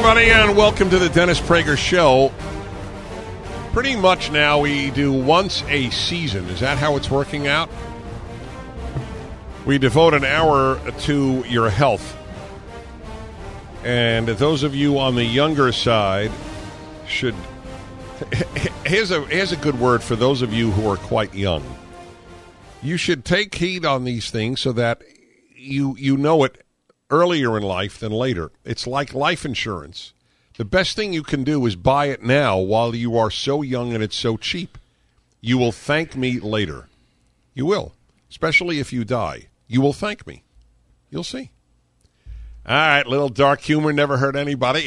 everybody, and welcome to the Dennis Prager Show. Pretty much now we do once a season. Is that how it's working out? We devote an hour to your health. And those of you on the younger side should... Here's a good word for those of you who are quite young. You should take heed on these things so that you know it earlier in life than later. It's like life insurance. The best thing you can do is buy it now while you are so young and it's so cheap. You will thank me later. You will. Especially if you die. You will thank me. You'll see. All right, little dark humor never hurt anybody.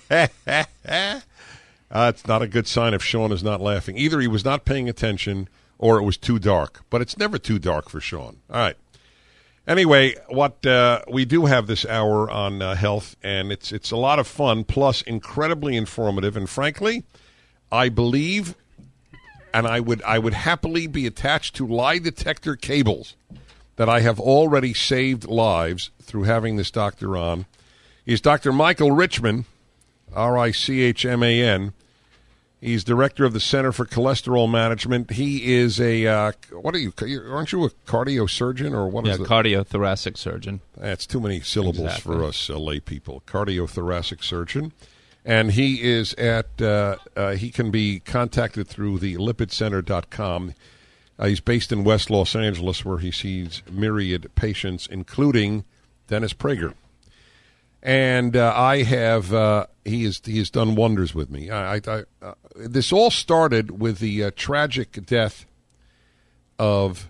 It's not a good sign if Sean is not laughing. Either he was not paying attention or it was too dark. But it's never too dark for Sean. All right. Anyway, what we do have this hour on health, and it's a lot of fun, plus incredibly informative. And frankly, I believe, and I would happily be attached to lie detector cables that I have already saved lives through having this doctor on. He's Dr. Michael Richman, Richman. He's director of the Center for Cholesterol Management. He is a, what are you, aren't you a cardiosurgeon or what is it? Yeah, cardiothoracic surgeon. That's too many syllables for us lay people. Cardiothoracic surgeon. And he is at, he can be contacted through the lipidcenter.com. He's based in West Los Angeles where he sees myriad patients, including Dennis Prager. And I have, he has done wonders with me. This all started with the tragic death of,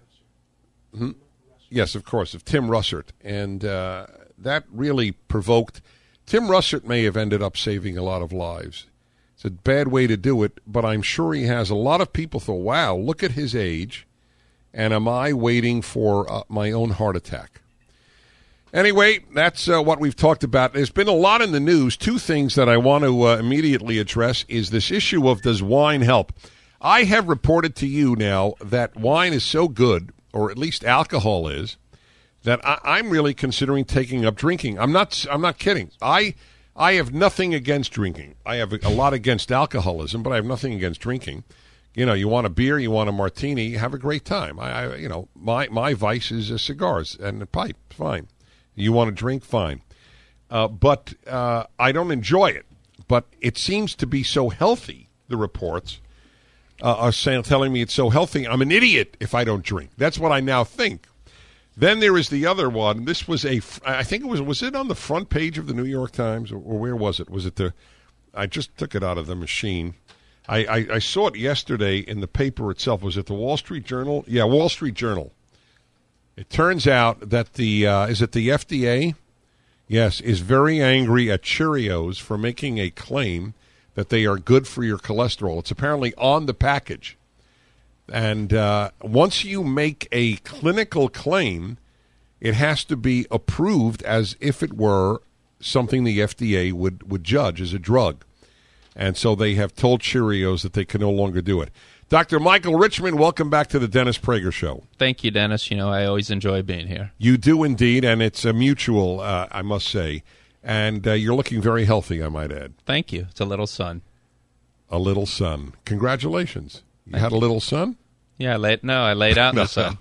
yes, of course, of Tim Russert. And that really provoked, Tim Russert may have ended up saving a lot of lives. It's a bad way to do it, but I'm sure he has. A lot of people thought, wow, look at his age, and am I waiting for my own heart attack? Anyway, that's what we've talked about. There's been a lot in the news. Two things that I want to immediately address is this issue of does wine help? I have reported to you now that wine is so good, or at least alcohol is, that I'm really considering taking up drinking. I'm not kidding. I have nothing against drinking. I have a lot against alcoholism, but I have nothing against drinking. You know, you want a beer, you want a martini, have a great time. My vice is cigars and a pipe, fine. You want to drink, fine. But I don't enjoy it. But it seems to be so healthy, the reports are telling me it's so healthy. I'm an idiot if I don't drink. That's what I now think. Then there is the other one. This was I think it was it on the front page of the New York Times? Or where was it? Was it I just took it out of the machine. I saw it yesterday in the paper itself. Was it the Wall Street Journal? Yeah, Wall Street Journal. It turns out that is it the FDA? Yes, is very angry at Cheerios for making a claim that they are good for your cholesterol. It's apparently on the package. And once you make a clinical claim, it has to be approved as if it were something the FDA would judge as a drug. And so they have told Cheerios that they can no longer do it. Dr. Michael Richman, welcome back to the Dennis Prager Show. Thank you, Dennis. You know, I always enjoy being here. You do indeed, and it's a mutual, I must say. And you're looking very healthy, I might add. Thank you. It's a little son. A little son. Congratulations. You had a little son? Yeah, I laid out in the sun.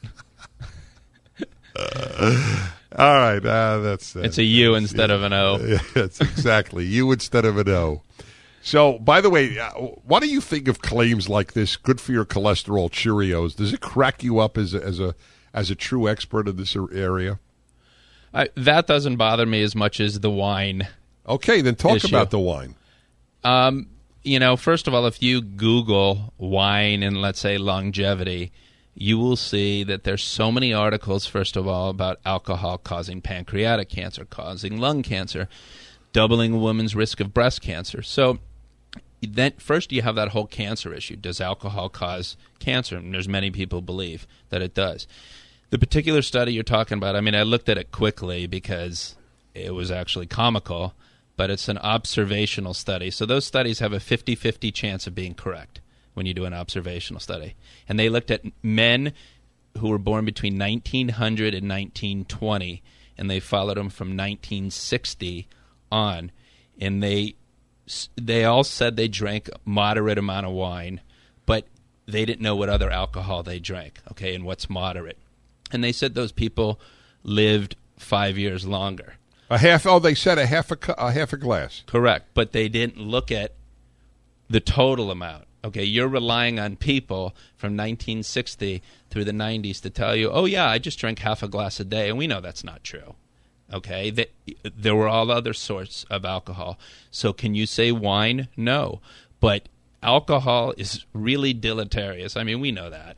All right. That's it's a U instead of an O. Yes, exactly. U instead of an O. So, by the way, what do you think of claims like this? Good for your cholesterol, Cheerios. Does it crack you up as a true expert in this area? That doesn't bother me as much as the wine. Okay, then talk issue. about the wine. You know, first of all, if you Google wine and let's say longevity, you will see that there's so many articles, first of all, about alcohol causing pancreatic cancer, causing lung cancer, doubling a woman's risk of breast cancer. So then first you have that whole cancer issue. Does alcohol cause cancer? And there's many people believe that it does. The particular study you're talking about, I mean, I looked at it quickly because it was actually comical, but it's an observational study. So those studies have a 50-50 chance of being correct when you do an observational study. And they looked at men who were born between 1900 and 1920, and they followed them from 1960 on. and they all said they drank a moderate amount of wine, but they didn't know what other alcohol they drank, okay, and what's moderate. And they said those people lived 5 years longer. They said a half a glass. Correct, but they didn't look at the total amount. Okay, you're relying on people from 1960 through the 90s to tell you, oh, yeah, I just drank half a glass a day, and we know that's not true. Okay, there were all other sorts of alcohol. So can you say wine? No. But alcohol is really deleterious. I mean, we know that.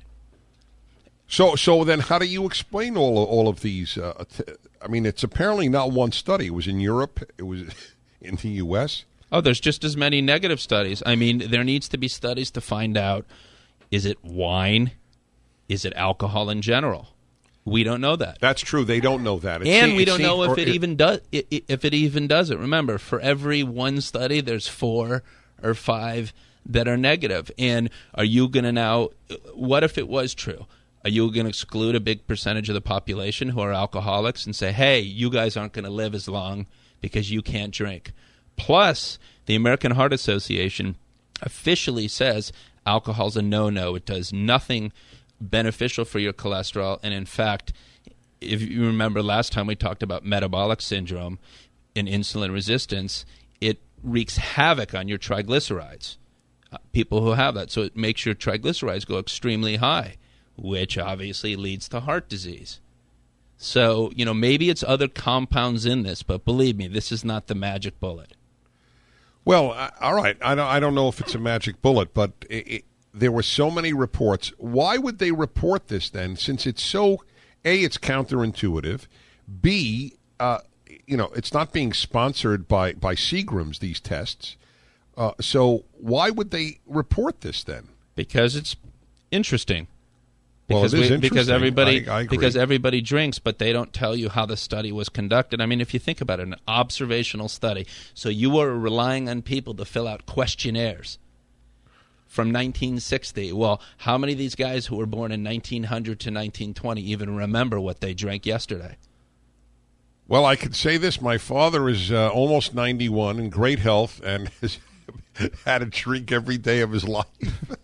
So then how do you explain all of these? I mean, it's apparently not one study. It was in Europe. It was in the U.S. Oh, there's just as many negative studies. I mean, there needs to be studies to find out, is it wine? Is it alcohol in general? We don't know that. That's true. They don't know that. We don't know if it even does. If it even does it. Remember, for every one study, there's 4 or 5 that are negative. And are you going to now? What if it was true? Are you going to exclude a big percentage of the population who are alcoholics and say, "Hey, you guys aren't going to live as long because you can't drink"? Plus, the American Heart Association officially says alcohol's a no-no. It does nothing beneficial for your cholesterol, and in fact, if you remember last time we talked about metabolic syndrome and insulin resistance, it wreaks havoc on your triglycerides, people who have that. So it makes your triglycerides go extremely high, which obviously leads to heart disease. So, maybe it's other compounds in this, but believe me, this is not the magic bullet. Well, all right. I don't know if it's a magic bullet, but there were so many reports. Why would they report this then? Since it's so, A, it's counterintuitive. B, it's not being sponsored by Seagram's, these tests. So why would they report this then? Because it's interesting. Because because everybody I agree. Because everybody drinks, but they don't tell you how the study was conducted. I mean, if you think about it, an observational study. So you were relying on people to fill out questionnaires from 1960. Well, how many of these guys who were born in 1900 to 1920 even remember what they drank yesterday? Well, I could say this. My father is almost 91 in great health and has had a drink every day of his life.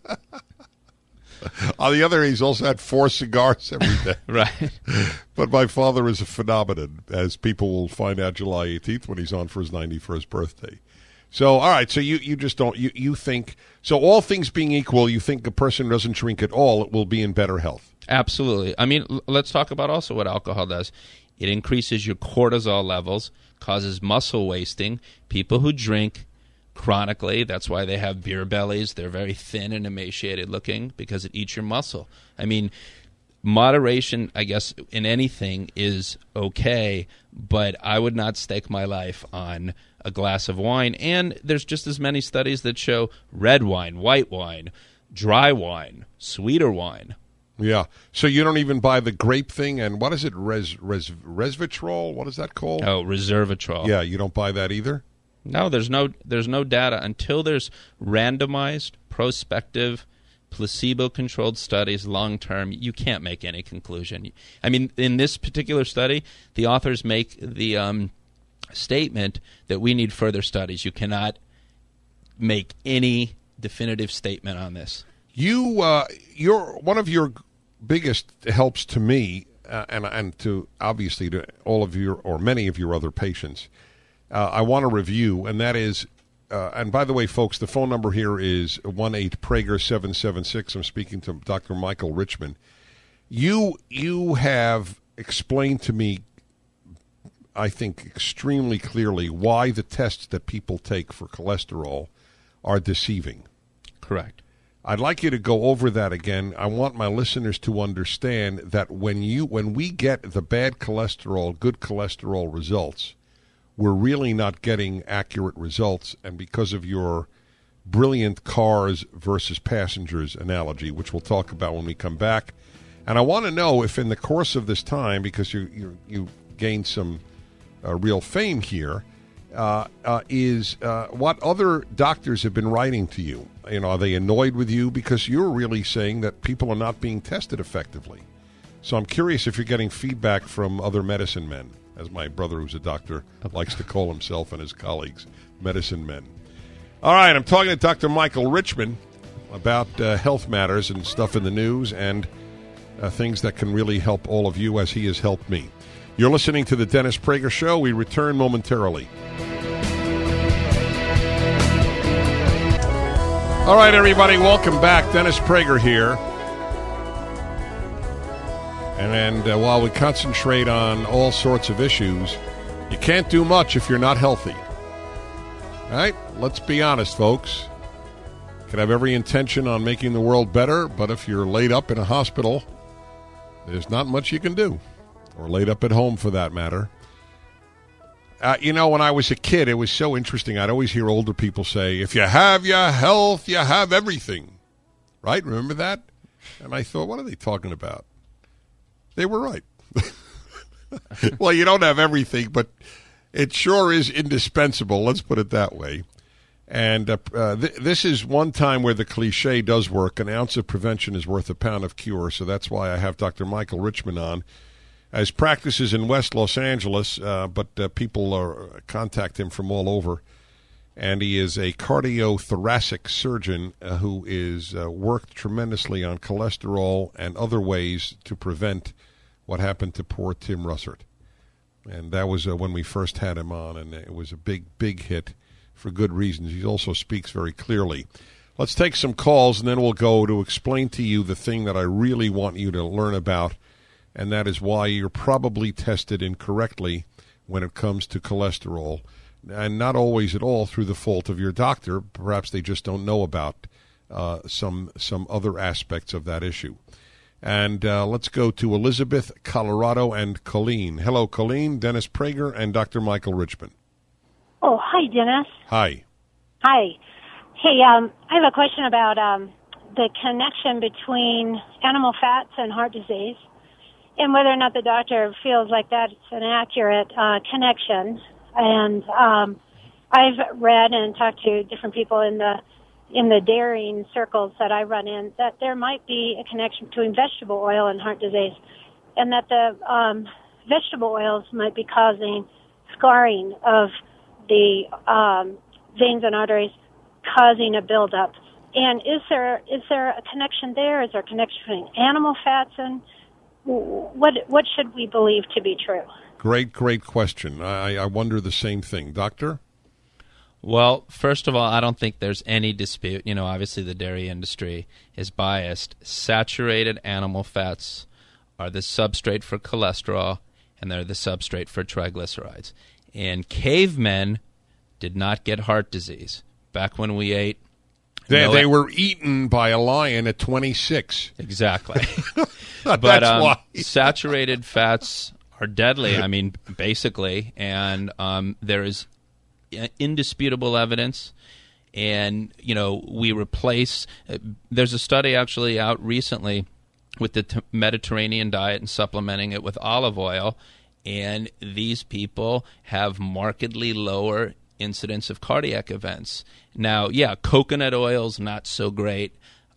On the other hand, he's also had 4 cigars every day. Right. But my father is a phenomenon, as people will find out July 18th when he's on for his 91st birthday. So, all right, so you just don't, you think, so all things being equal, you think a person doesn't drink at all, it will be in better health. Absolutely. I mean, let's talk about also what alcohol does. It increases your cortisol levels, causes muscle wasting. People who drink chronically, that's why they have beer bellies. They're very thin and emaciated looking because it eats your muscle. I mean, moderation, I guess, in anything is okay, but I would not stake my life on a glass of wine. And there's just as many studies that show red wine, white wine, dry wine, sweeter wine. Yeah. So you don't even buy the grape thing, and what is it, resveratrol? What is that called? Oh, resveratrol. Yeah, you don't buy that either? No, there's no data until there's randomized, prospective, placebo-controlled studies long-term. You can't make any conclusion. I mean, in this particular study, the authors make the statement that we need further studies. You cannot make any definitive statement on this. You're one of your biggest helps to me, and to obviously to all of your or many of your other patients. I want to review, and that is, and by the way, folks, the phone number here is 1-8-PRAGER-776. I'm speaking to Dr. Michael Richman. You have explained to me, I think, extremely clearly why the tests that people take for cholesterol are deceiving. Correct. I'd like you to go over that again. I want my listeners to understand that when we get the bad cholesterol, good cholesterol results, we're really not getting accurate results, and because of your brilliant cars versus passengers analogy, which we'll talk about when we come back. And I want to know if in the course of this time, because you gained some real fame here, is what other doctors have been writing to you. Are they annoyed with you? Because you're really saying that people are not being tested effectively. So I'm curious if you're getting feedback from other medicine men, as my brother who's a doctor likes to call himself and his colleagues. medicine men. All right, I'm talking to Dr. Michael Richman about health matters and stuff in the news and things that can really help all of you as he has helped me. You're listening to the Dennis Prager Show. We return momentarily. All right, everybody, welcome back. Dennis Prager here. And while we concentrate on all sorts of issues, you can't do much if you're not healthy. All right? Let's be honest, folks. You can have every intention on making the world better, but if you're laid up in a hospital, there's not much you can do. Or laid up at home, for that matter. When I was a kid, it was so interesting. I'd always hear older people say, if you have your health, you have everything. Right? Remember that? And I thought, what are they talking about? They were right. Well, you don't have everything, but it sure is indispensable. Let's put it that way. And this is one time where the cliche does work. An ounce of prevention is worth a pound of cure. So that's why I have Dr. Michael Richman on. As practices in West Los Angeles, but people contact him from all over. And he is a cardiothoracic surgeon who is worked tremendously on cholesterol and other ways to prevent what happened to poor Tim Russert. And that was when we first had him on, and it was a big, big hit for good reasons. He also speaks very clearly. Let's take some calls, and then we'll go to explain to you the thing that I really want you to learn about, and that is why you're probably tested incorrectly when it comes to cholesterol, and not always at all through the fault of your doctor. Perhaps they just don't know about some other aspects of that issue. And let's go to Elizabeth, Colorado, and Colleen. Hello, Colleen, Dennis Prager, and Dr. Michael Richman. Oh, hi, Dennis. Hi. Hi. Hey, I have a question about the connection between animal fats and heart disease, and whether or not the doctor feels like that's an accurate connection. And I've read and talked to different people in the dairying circles that I run in that there might be a connection between vegetable oil and heart disease, and that the vegetable oils might be causing scarring of the veins and arteries, causing a buildup. And is there a connection there? Is there a connection between animal fats and what should we believe to be true? Great question. I wonder the same thing. Doctor? Well, first of all, I don't think there's any dispute. Obviously the dairy industry is biased. Saturated animal fats are the substrate for cholesterol, and they're the substrate for triglycerides. And cavemen did not get heart disease. Back when we ate... They were eaten by a lion at 26. Exactly. That's why. Saturated fats are deadly, basically. And there is indisputable evidence. And, we replace... there's a study actually out recently with the Mediterranean diet and supplementing it with olive oil. And these people have markedly lower incidence of cardiac events. Now, coconut oil's not so great.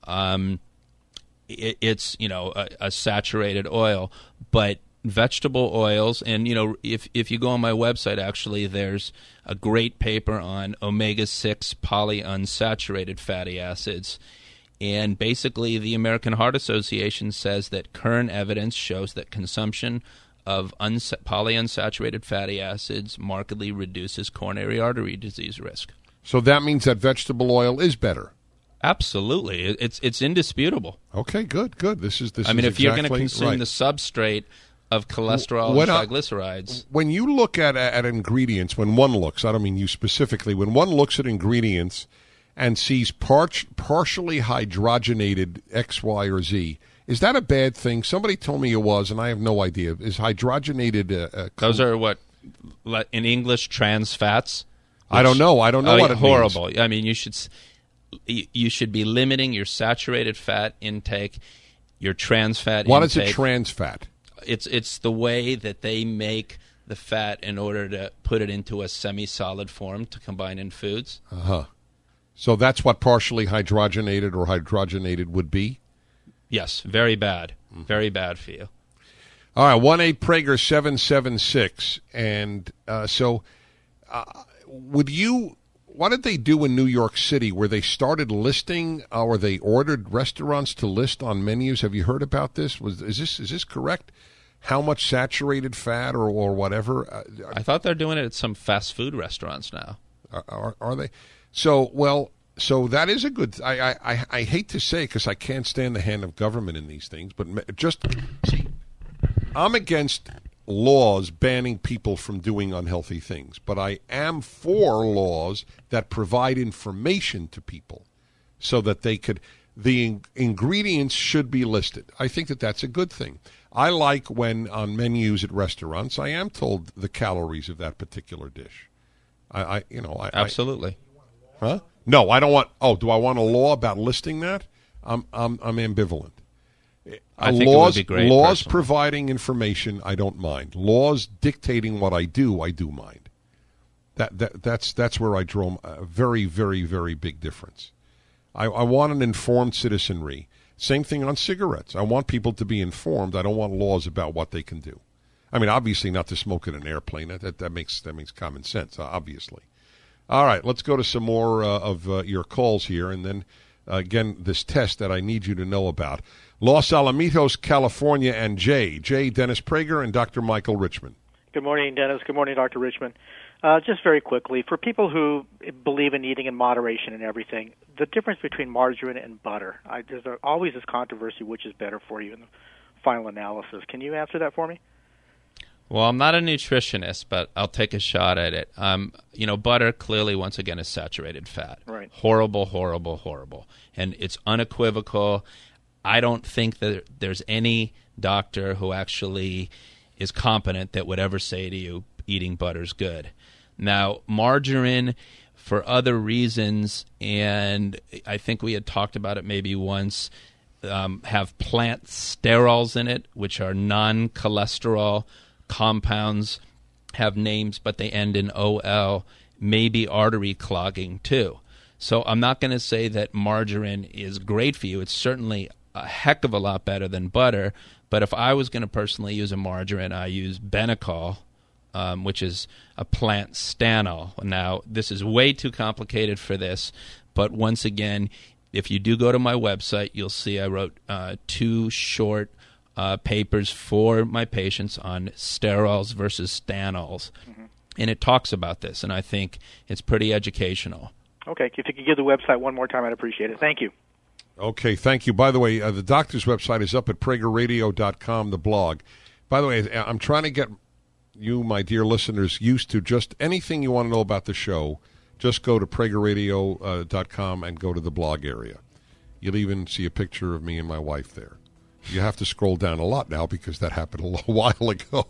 It's a saturated oil, but vegetable oils, and if you go on my website, actually, there's a great paper on omega-6 polyunsaturated fatty acids. And basically, the American Heart Association says that current evidence shows that consumption of polyunsaturated fatty acids markedly reduces coronary artery disease risk. So that means that vegetable oil is better. Absolutely, it's indisputable. Okay, good. This is if you're going to consume the substrate of cholesterol and triglycerides. When you look at ingredients, when one looks, I don't mean you specifically, when one looks at ingredients and sees partially hydrogenated X, Y, or Z, is that a bad thing? Somebody told me it was, and I have no idea. Is hydrogenated... Those are what, in English, trans fats? I don't know. What it horrible. means. You should be limiting your saturated fat intake, your trans fat What intake. is a trans fat? It's the way that they make the fat in order to put it into a semi-solid form to combine in foods. Uh-huh. So that's what partially hydrogenated or hydrogenated would be? Yes, very bad. Very bad for you. All right, 1-8-PRAGER-776. And would you what did they do in New York City where they started listing or they ordered restaurants to list on menus? Have you heard about this? Is this correct? How much saturated fat or whatever? I thought they're doing it at some fast food restaurants now. Are they? So that is a good. I hate to say because I can't stand the hand of government in these things, but just see, I'm against laws banning people from doing unhealthy things, but I am for laws that provide information to people so that they could. The ingredients should be listed. I think that that's a good thing. I like when on menus at restaurants I am told the calories of that particular dish. Absolutely. Huh? No, I don't want. Oh, do I want a law about listing that? I'm ambivalent. I think it would be great. Laws providing information, I don't mind. Laws dictating what I do mind. That's where I draw a very, very, very big difference. I want an informed citizenry. Same thing on cigarettes. I want people to be informed. I don't want laws about what they can do. I mean, obviously not to smoke in an airplane. That makes common sense, obviously. All right, let's go to some more of your calls here, and then, again, this test that I need you to know about. Los Alamitos, California, and Jay, Dennis Prager, and Dr. Michael Richman. Good morning, Dennis. Good morning, Dr. Richman. Just very quickly, for people who believe in eating in moderation and everything, the difference between margarine and butter, there's always this controversy which is better for you in the final analysis. Can you answer that for me? Well, I'm not a nutritionist, but I'll take a shot at it. Butter clearly, once again, is saturated fat. Right. Horrible, horrible, horrible. And it's unequivocal. I don't think that there's any doctor who actually is competent that would ever say to you, eating butter's good. Now, margarine, for other reasons, and I think we had talked about it maybe once, have plant sterols in it, which are non-cholesterol compounds, have names, but they end in OL, maybe artery clogging too. So I'm not going to say that margarine is great for you. It's certainly a heck of a lot better than butter, but if I was going to personally use a margarine, I use Benecol, which is a plant stanol. Now, this is way too complicated for this, but once again, if you do go to my website, you'll see I wrote 2 short papers for my patients on sterols versus stanols, and it talks about this, and I think it's pretty educational. Okay, if you could give the website one more time, I'd appreciate it. Thank you. Okay, thank you. By the way, the doctor's website is up at PragerRadio.com, the blog. By the way, I'm trying to get you, my dear listeners, used to just anything you want to know about the show. Just go to PragerRadio.com and go to the blog area. You'll even see a picture of me and my wife there. You have to scroll down a lot now because that happened a while ago.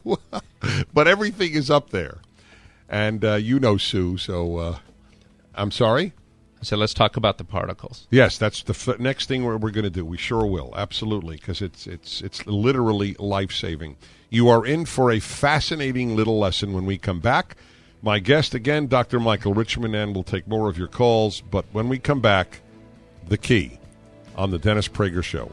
But everything is up there. And you know Sue, so I'm sorry? So let's talk about the particles. Yes, that's the next thing we're going to do. We sure will, absolutely, because it's literally life-saving. You are in for a fascinating little lesson when we come back. My guest, again, Dr. Michael Richman, and we'll take more of your calls. But when we come back, the key on the Dennis Prager Show.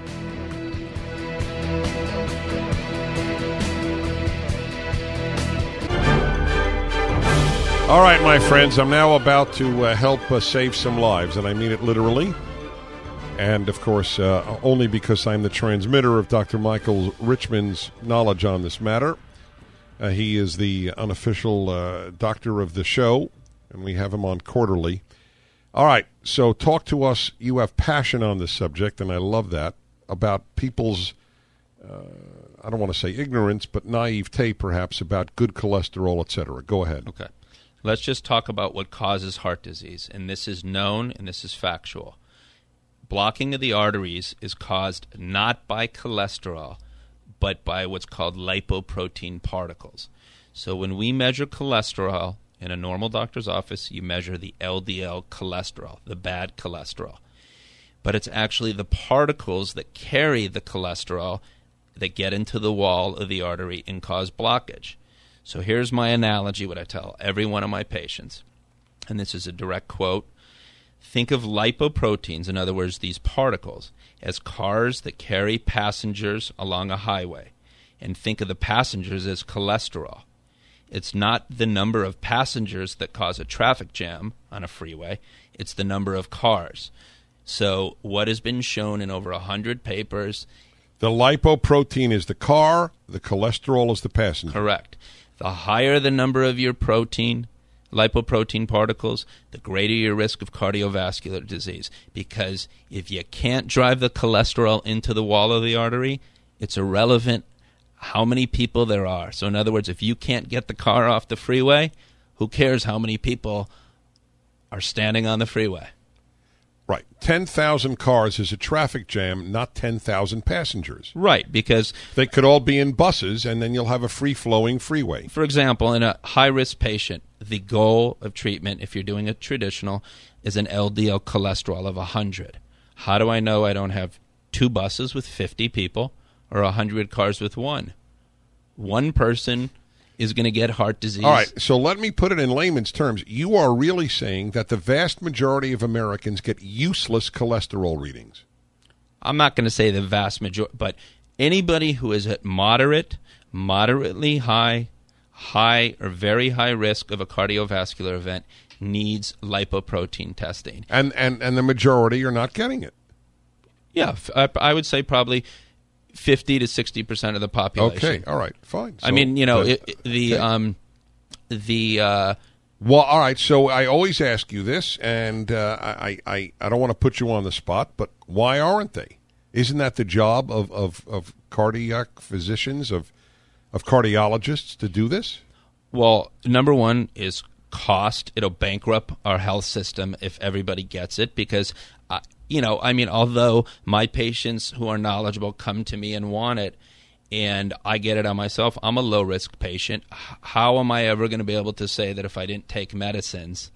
All right, my friends, I'm now about to help save some lives, and I mean it literally. And, of course, only because I'm the transmitter of Dr. Michael Richman's knowledge on this matter. He is the unofficial doctor of the show, and we have him on quarterly. All right, so talk to us. You have passion on this subject, and I love that, about people's, I don't want to say ignorance, but naivete, perhaps, about good cholesterol, etc. Go ahead. Okay. Let's just talk about what causes heart disease, and this is known and this is factual. Blocking of the arteries is caused not by cholesterol, but by what's called lipoprotein particles. So when we measure cholesterol in a normal doctor's office, you measure the LDL cholesterol, the bad cholesterol. But it's actually the particles that carry the cholesterol that get into the wall of the artery and cause blockage. So here's my analogy, what I tell every one of my patients, and this is a direct quote. Think of lipoproteins, in other words, these particles, as cars that carry passengers along a highway, and think of the passengers as cholesterol. It's not the number of passengers that cause a traffic jam on a freeway. It's the number of cars. So what has been shown in over 100 papers... The lipoprotein is the car, the cholesterol is the passenger. Correct. The higher the number of your lipoprotein particles, the greater your risk of cardiovascular disease. Because if you can't drive the cholesterol into the wall of the artery, it's irrelevant how many people there are. So in other words, if you can't get the car off the freeway, who cares how many people are standing on the freeway? Right. 10,000 cars is a traffic jam, not 10,000 passengers. Right, because... They could all be in buses, and then you'll have a free-flowing freeway. For example, in a high-risk patient, the goal of treatment, if you're doing a traditional, is an LDL cholesterol of 100. How do I know I don't have 2 buses with 50 people or 100 cars with 1? One person is going to get heart disease. All right, so let me put it in layman's terms. You are really saying that the vast majority of Americans get useless cholesterol readings. I'm not going to say the vast majority, but anybody who is at moderately high, or very high risk of a cardiovascular event needs lipoprotein testing. And the majority are not getting it. Yeah, I would say probably 50 to 60% of the population. Okay, all right, fine. So, I mean, well, all right. So I always ask you this, and I don't want to put you on the spot, but why aren't they? Isn't that the job of cardiac physicians, of cardiologists to do this? Well, number one is cost. It'll bankrupt our health system if everybody gets it, because although my patients who are knowledgeable come to me and want it, and I get it on myself, I'm a low-risk patient. How am I ever going to be able to say that if I didn't take medicines,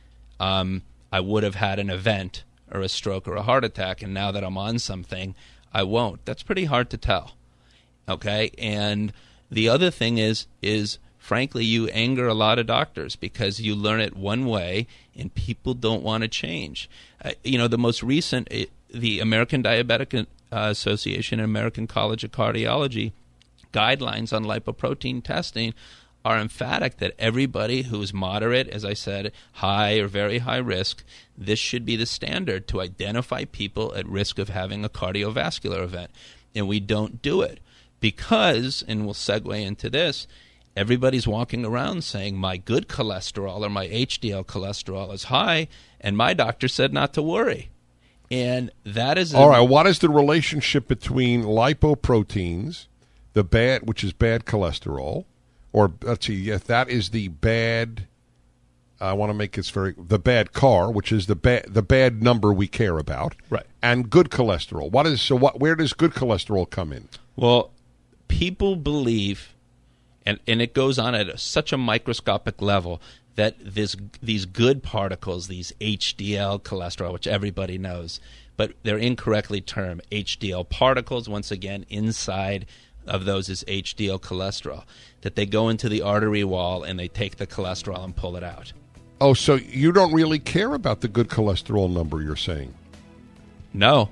I would have had an event or a stroke or a heart attack, and now that I'm on something, I won't? That's pretty hard to tell, okay? And the other thing is frankly, you anger a lot of doctors because you learn it one way and people don't want to change. The most recent, the American Diabetic Association and American College of Cardiology guidelines on lipoprotein testing are emphatic that everybody who's moderate, as I said, high or very high risk, this should be the standard to identify people at risk of having a cardiovascular event. And we don't do it because, and we'll segue into this, everybody's walking around saying my good cholesterol or my HDL cholesterol is high, and my doctor said not to worry. And that is... All right, what is the relationship between lipoproteins, which is bad cholesterol, or let's see, if that is the bad... I want to make this the bad car, which is the bad number we care about, right? And good cholesterol. Where does good cholesterol come in? Well, people believe... And it goes on at such a microscopic level that these good particles, these HDL cholesterol, which everybody knows, but they're incorrectly termed HDL particles. Once again, inside of those is HDL cholesterol, that they go into the artery wall and they take the cholesterol and pull it out. Oh, so you don't really care about the good cholesterol number, you're saying? No.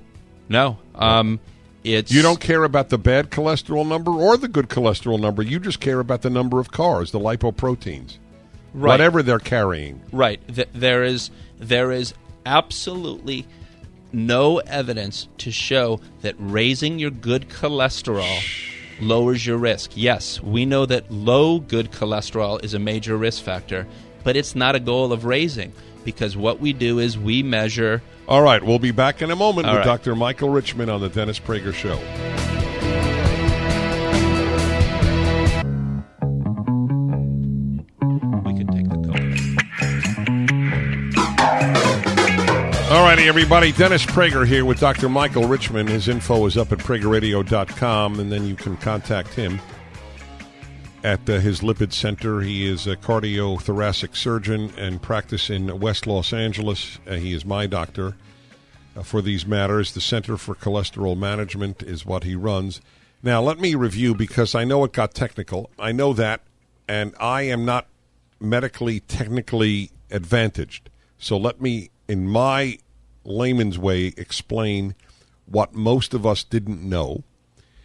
You don't care about the bad cholesterol number or the good cholesterol number. You just care about the number of cars, the lipoproteins, right. Whatever they're carrying. Right. There is absolutely no evidence to show that raising your good cholesterol lowers your risk. Yes, we know that low good cholesterol is a major risk factor, but it's not a goal of raising, because what we do is we measure... All right, we'll be back in a moment with Dr. Michael Richman on the Dennis Prager Show. We could take the call. All righty, everybody. Dennis Prager here with Dr. Michael Richman. His info is up at pragerradio.com, and then you can contact him at his lipid center. He is a cardiothoracic surgeon and practice in West Los Angeles. He is my doctor for these matters. The Center for Cholesterol Management is what he runs. Now, let me review, because I know it got technical. I know that, and I am not medically, technically advantaged. So let me, in my layman's way, explain what most of us didn't know.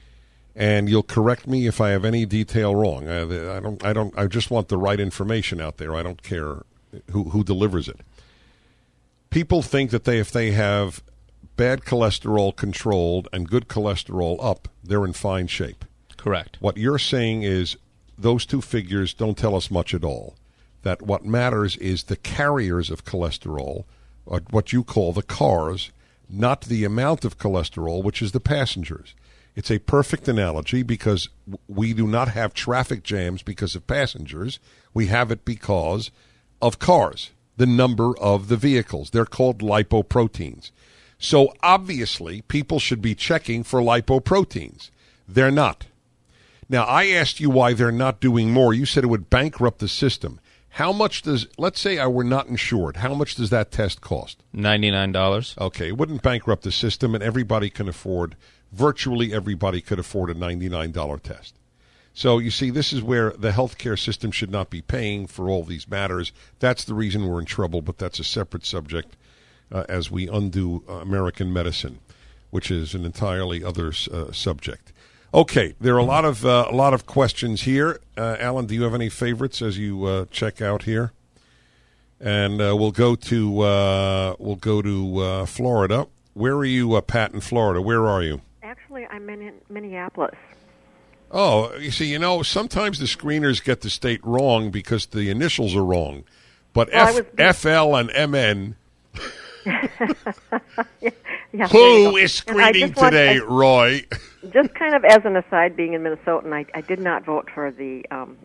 and you'll correct me if I have any detail wrong. I just want the right information out there. I don't care who delivers it. People think that if they have bad cholesterol controlled and good cholesterol up, they're in fine shape. Correct. What you're saying is those two figures don't tell us much at all. That what matters is the carriers of cholesterol, or what you call the cars, not the amount of cholesterol, which is the passengers. It's a perfect analogy because we do not have traffic jams because of passengers. We have it because of cars, the number of the vehicles. They're called lipoproteins. So obviously, people should be checking for lipoproteins. They're not. Now, I asked you why they're not doing more. You said it would bankrupt the system. How much does, let's say I were not insured, how much does that test cost? $99. Okay, it wouldn't bankrupt the system, and virtually everybody could afford a $99 test. So, you see, this is where the healthcare system should not be paying for all these matters. That's the reason we're in trouble, but that's a separate subject as we undo American medicine, which is an entirely other subject. Okay, there are a lot of questions here. Alan, do you have any favorites as you check out here? And we'll go to Florida. Where are you, Pat, in Florida? Where are you? Actually, I'm in Minneapolis. Oh, you see, sometimes the screeners get the state wrong because the initials are wrong. But FL and MN. Yeah, who is screening today, Roy? Just kind of as an aside, being in Minnesota, and I did not vote for the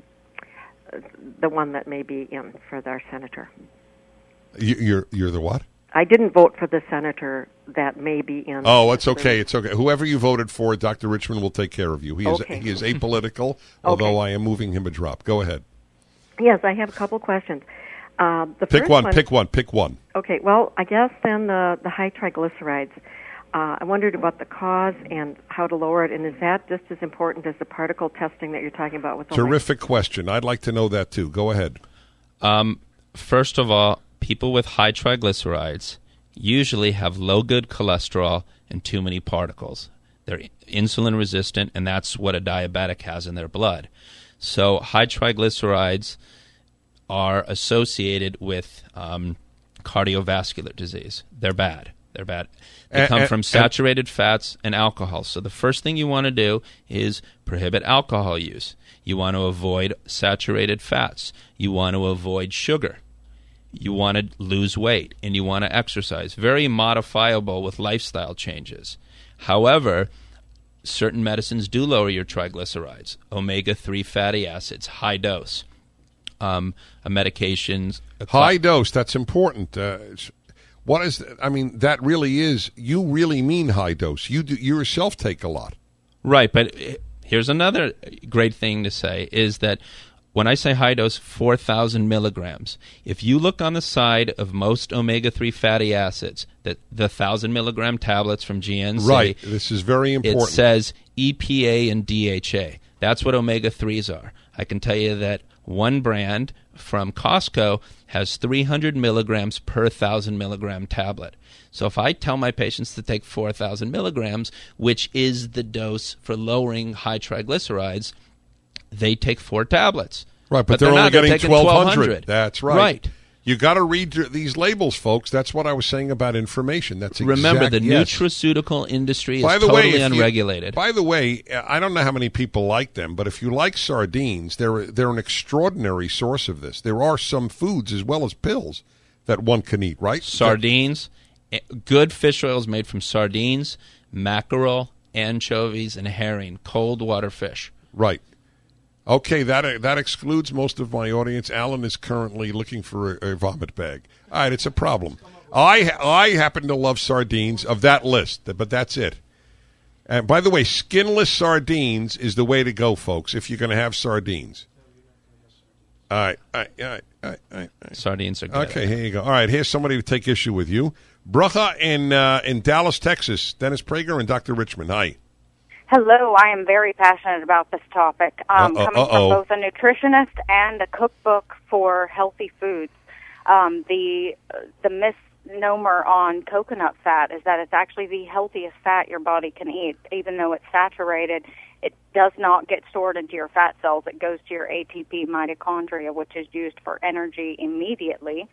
one that may be in for our senator. You're the what? I didn't vote for the senator that may be in. Oh, it's okay. It's okay. Whoever you voted for, Dr. Richmond will take care of you. He is apolitical, although I am moving him a drop. Go ahead. Yes, I have a couple questions. Pick one. Okay, well, I guess then the high triglycerides. I wondered about the cause and how to lower it, and is that just as important as the particle testing that you're talking about? With Terrific question. I'd like to know that, too. Go ahead. First of all, people with high triglycerides usually have low good cholesterol and too many particles. They're insulin resistant, and that's what a diabetic has in their blood. So high triglycerides are associated with cardiovascular disease. They're bad. They come from saturated fats and alcohol. So the first thing you want to do is prohibit alcohol use. You want to avoid saturated fats. You want to avoid sugar. You want to lose weight, and you want to exercise. Very modifiable with lifestyle changes. However, certain medicines do lower your triglycerides. Omega-3 fatty acids, high dose. Medications. High dose, that's important. What is? I mean, that really is. You really mean high dose. You yourself take a lot, right? But here's another great thing to say: is that when I say high dose, 4,000 milligrams. If you look on the side of most omega-3 fatty acids, the 1,000 milligram tablets from GNC, right? This is very important. It says EPA and DHA. That's what omega-3s are. I can tell you that one brand from Costco has 300 milligrams per 1,000 milligram tablet. So if I tell my patients to take 4,000 milligrams, which is the dose for lowering high triglycerides, they take 4 tablets. Right, but they're only getting 1,200. That's right. Right. You got to read these labels, folks. That's what I was saying about information. That's Remember, the nutraceutical industry is totally unregulated. By the way, I don't know how many people like them, but if you like sardines, they're an extraordinary source of this. There are some foods as well as pills that one can eat, right? Sardines, good fish oils made from sardines, mackerel, anchovies, and herring, cold water fish. Right. Okay, that excludes most of my audience. Alan is currently looking for a vomit bag. All right, it's a problem. I happen to love sardines of that list, but that's it. And by the way, skinless sardines is the way to go, folks, if you're going to have sardines. All right. Sardines are good. Okay, here you go. All right, here's somebody to take issue with you. Bracha in Dallas, Texas. Dennis Prager and Dr. Richmond. Hi. Hello, I am very passionate about this topic. Coming from both a nutritionist and a cookbook for healthy foods. The misnomer on coconut fat is that it's actually the healthiest fat your body can eat. Even though it's saturated, it does not get stored into your fat cells. It goes to your ATP mitochondria, which is used for energy immediately.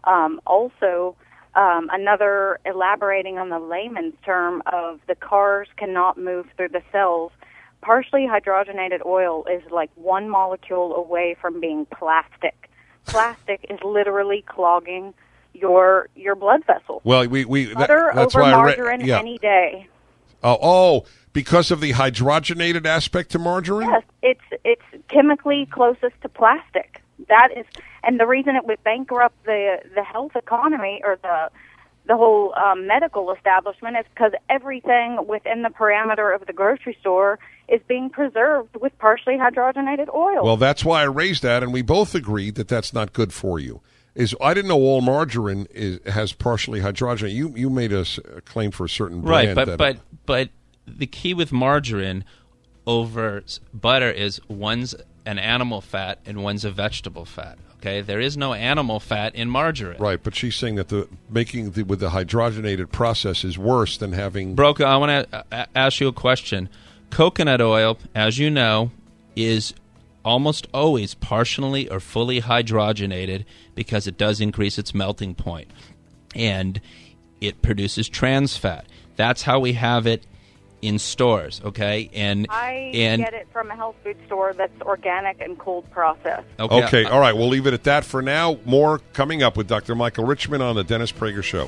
Another elaborating on the layman's term of the cars cannot move through the cells, partially hydrogenated oil is like one molecule away from being plastic. Plastic is literally clogging your blood vessels. Well, that's over margarine any day. Oh, because of the hydrogenated aspect to margarine? Yes, it's chemically closest to plastic. That is, and the reason it would bankrupt the health economy or the whole medical establishment is because everything within the parameter of the grocery store is being preserved with partially hydrogenated oil. Well, that's why I raised that, and we both agreed that that's not good for you. I didn't know all margarine has partially hydrogenated. You made a claim for a certain brand. Right, but the key with margarine over butter is one's an animal fat and one's a vegetable fat. Okay, there is no animal fat in margarine. Right, but she's saying that with the hydrogenated process is worse than having. Broca, I want to ask you a question. Coconut oil, as you know, is almost always partially or fully hydrogenated because it does increase its melting point, and it produces trans fat. That's how we have it in stores, okay? And I get it from a health food store that's organic and cold processed. Okay, all right, we'll leave it at that for now. More coming up with Dr. Michael Richman on the Dennis Prager Show.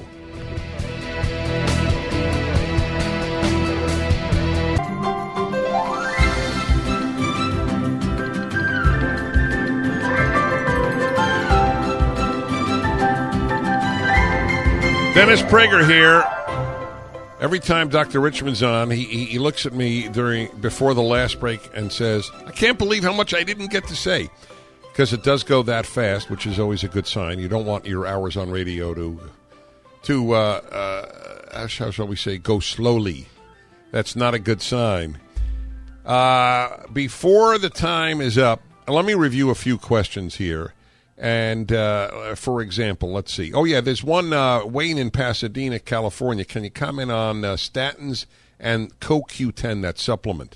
Dennis Prager here. Every time Dr. Richman's on, he looks at me before the last break and says, I can't believe how much I didn't get to say. Because it does go that fast, which is always a good sign. You don't want your hours on radio to how shall we say, go slowly. That's not a good sign. Before the time is up, let me review a few questions here. And, for example, let's see. Oh, yeah, there's one, Wayne in Pasadena, California. Can you comment on statins and CoQ10, that supplement?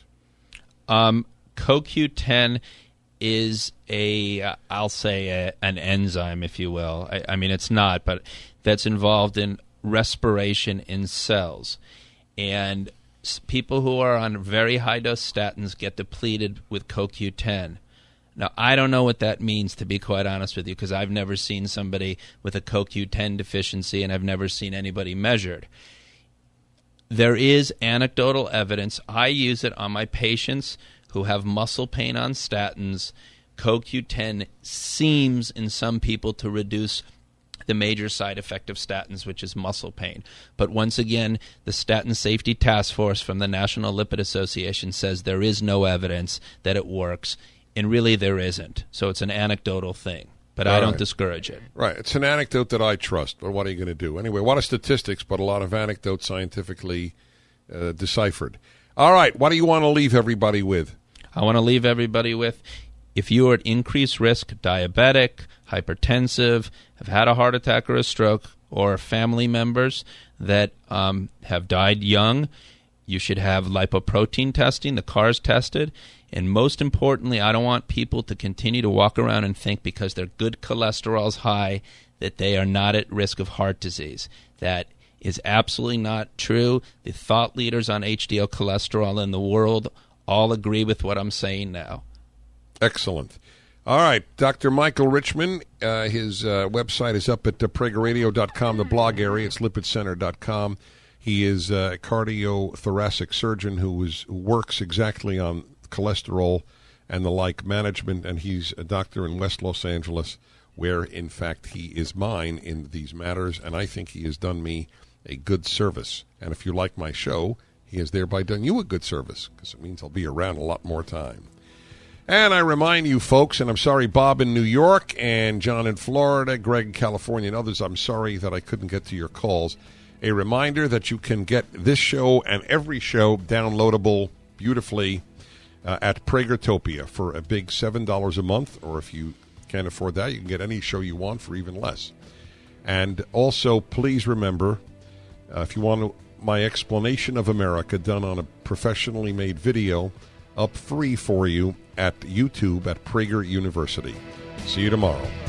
CoQ10 is I'll say an enzyme, if you will. I mean, it's not, but that's involved in respiration in cells. And people who are on very high-dose statins get depleted with CoQ10. Now, I don't know what that means, to be quite honest with you, because I've never seen somebody with a CoQ10 deficiency, and I've never seen anybody measured. There is anecdotal evidence. I use it on my patients who have muscle pain on statins. CoQ10 seems, in some people, to reduce the major side effect of statins, which is muscle pain. But once again, the Statin Safety Task Force from the National Lipid Association says there is no evidence that it works. And really, there isn't. So it's an anecdotal thing. But I don't discourage it. Right. It's an anecdote that I trust. But what are you going to do? Anyway, a lot of statistics, but a lot of anecdotes scientifically deciphered. All right. What do you want to leave everybody with? I want to leave everybody with, if you are at increased risk, diabetic, hypertensive, have had a heart attack or a stroke, or family members that have died young, you should have lipoprotein testing, the CARS tested. And most importantly, I don't want people to continue to walk around and think because their good cholesterol's high that they are not at risk of heart disease. That is absolutely not true. The thought leaders on HDL cholesterol in the world all agree with what I'm saying now. Excellent. All right, Dr. Michael Richman, his website is up at pragerradio.com, the blog area. It's lipidcenter.com. He is a cardiothoracic surgeon who works exactly on cholesterol and the like management, and he's a doctor in West Los Angeles, where, in fact, he is mine in these matters, and I think he has done me a good service. And if you like my show, he has thereby done you a good service, because it means I'll be around a lot more time. And I remind you, folks, and I'm sorry, Bob in New York and John in Florida, Greg in California, and others, I'm sorry that I couldn't get to your calls. A reminder that you can get this show and every show downloadable beautifully at Pragertopia for a big $7 a month, or if you can't afford that, you can get any show you want for even less. And also, please remember, if you want my explanation of America done on a professionally made video up free for you at YouTube at Prager University. See you tomorrow.